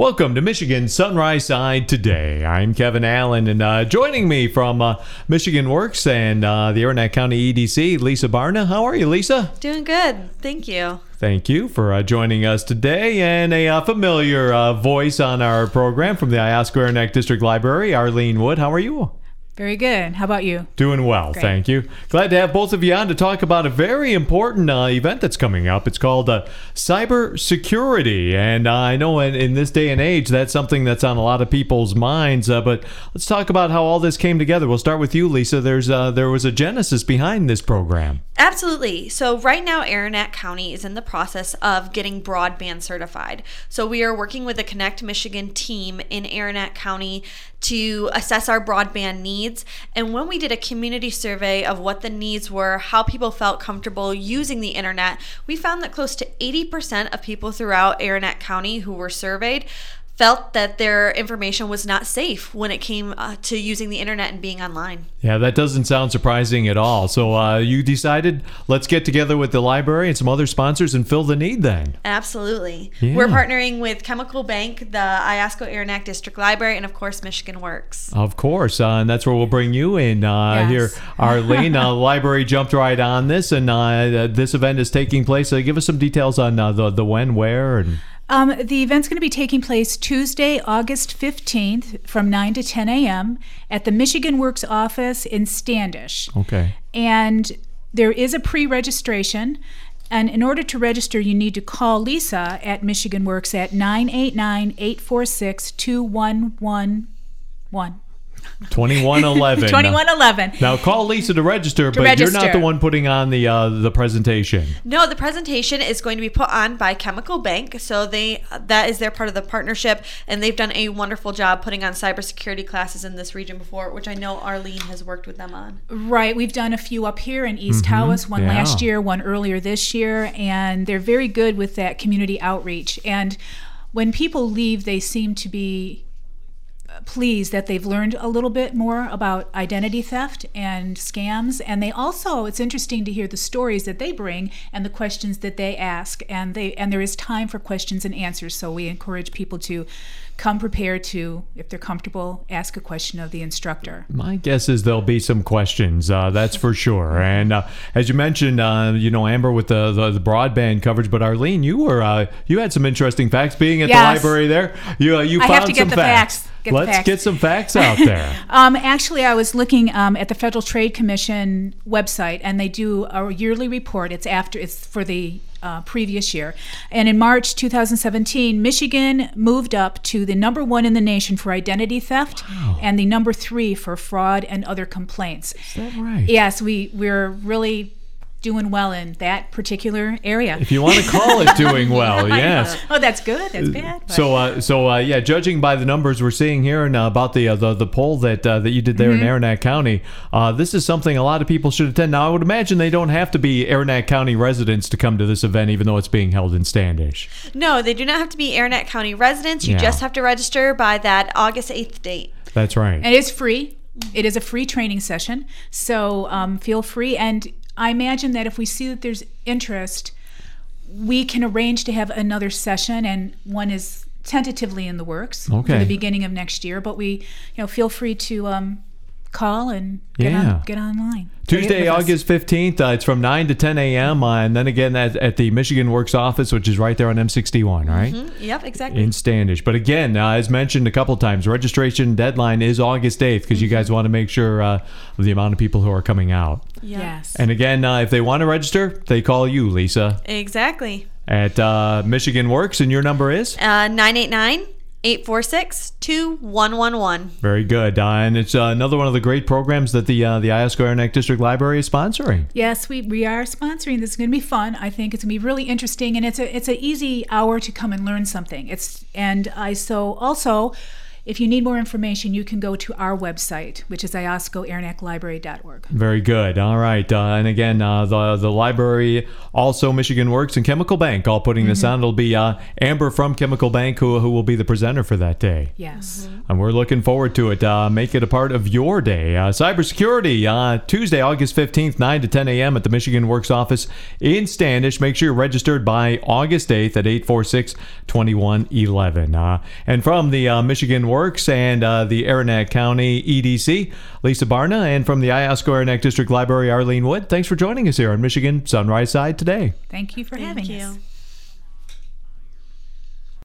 Welcome to Michigan Sunrise Side Today. I'm Kevin Allen, and joining me from Michigan Works and the Aranac County EDC, Lisa Barna. How are you, Lisa? Doing good. Thank you. Thank you for joining us today. And a familiar voice on our program from the Iosco Aranac District Library, Arlene Wood. How are you? Very good. How about you? Doing well, Great. Thank you. Glad to have both of you on to talk about a very important event that's coming up. It's called cyber security, and I know in this day and age that's something that's on a lot of people's minds. But let's talk about how all this came together. We'll start with you, Lisa. There was a genesis behind this program. Absolutely. So right now, Aranac County is in the process of getting broadband certified. So we are working with the Connect Michigan team in Aranac County to assess our broadband needs. And when we did a community survey of what the needs were, how people felt comfortable using the internet, we found that close to 80% of people throughout Aranac County who were surveyed felt that their information was not safe when it came to using the internet and being online. Yeah, that doesn't sound surprising at all. So you decided, let's get together with the library and some other sponsors and fill the need then. Absolutely. Yeah. We're partnering with Chemical Bank, the Iosco Aranac District Library, and of course, Michigan Works. Of course, and that's where we'll bring you in here, Yes. Arlene. Library jumped right on this, and this event is taking place. Give us some details on the when, where, and... The event's going to be taking place Tuesday, August 15th from 9 to 10 a.m. at the Michigan Works office in Standish. Okay. And there is a pre-registration. And in order to register, you need to call Lisa at Michigan Works at 989-846-2111. 2111. 2111. Now call Lisa to register, but you're not register. the one putting on the presentation. No, the presentation is going to be put on by Chemical Bank. So that is their part of the partnership, and they've done a wonderful job putting on cybersecurity classes in this region before, which I know Arlene has worked with them on. Right. We've done a few up here in East Tawas, one Yeah. last year, one earlier this year, and they're very good with that community outreach. And when people leave, they seem to be pleased that they've learned a little bit more about identity theft and scams. And they also, it's interesting to hear the stories that they bring and the questions that they ask. And there is time for questions and answers. So we encourage people to come prepared to, if they're comfortable, ask a question of the instructor. My guess is there'll be some questions, that's for sure. And as you mentioned, Amber, with the broadband coverage, but Arlene, you had some interesting facts being at the Yes. library there. You I found have to get some the facts. facts. Let's get some facts out there. Actually, I was looking at the Federal Trade Commission website, and they do a yearly report. It's for the previous year. And in March 2017, Michigan moved up to the number 1 in the nation for identity theft and the number 3 for fraud and other complaints. Is that right? Yes, we're really doing well in that particular area. If you want to call it doing well, yes. Oh, that's good. That's bad. But- So judging by the numbers we're seeing here and about the poll that you did there in Aranac County, this is something a lot of people should attend. Now, I would imagine they don't have to be Aranac County residents to come to this event, even though it's being held in Standish. No, they do not have to be Aranac County residents. You Yeah. just have to register by that August 8th date. That's right. And it's free. It is a free training session. So feel free. And I imagine that if we see that there's interest, we can arrange to have another session, and one is tentatively in the works for Okay. the beginning of next year. But we, feel free to call and get online. Tuesday, Get with us. August 15th, it's from 9 to 10 a.m. And then again at the Michigan Works office, which is right there on M61, right? Yep, exactly. In Standish. But again, as mentioned a couple times, registration deadline is August 8th because you guys want to make sure of the amount of people who are coming out. Yeah. Yes. And again, if they want to register, they call you, Lisa, Exactly. at Michigan Works, and your number is? 989-846-2111. Very good. And it's another one of the great programs that the Iosco Aranac District Library is sponsoring. Yes, we are sponsoring. This is going to be fun. I think it's going to be really interesting, and it's an easy hour to come and learn something. if you need more information, you can go to our website, which is ioscoaranaclibrary.org. Very good. All right. And again, the library, also Michigan Works and Chemical Bank, all putting this on. It'll be Amber from Chemical Bank who will be the presenter for that day. Yes. And we're looking forward to it. Make it a part of your day. Cybersecurity, Tuesday, August 15th, 9 to 10 a.m. at the Michigan Works office in Standish. Make sure you're registered by August 8th at 846-2111. And from the Michigan Works and the Aranac County EDC, Lisa Barna, and from the Iosco Aranac District Library, Arlene Wood, thanks for joining us here on Michigan Sunrise Side today. Thank you for having us.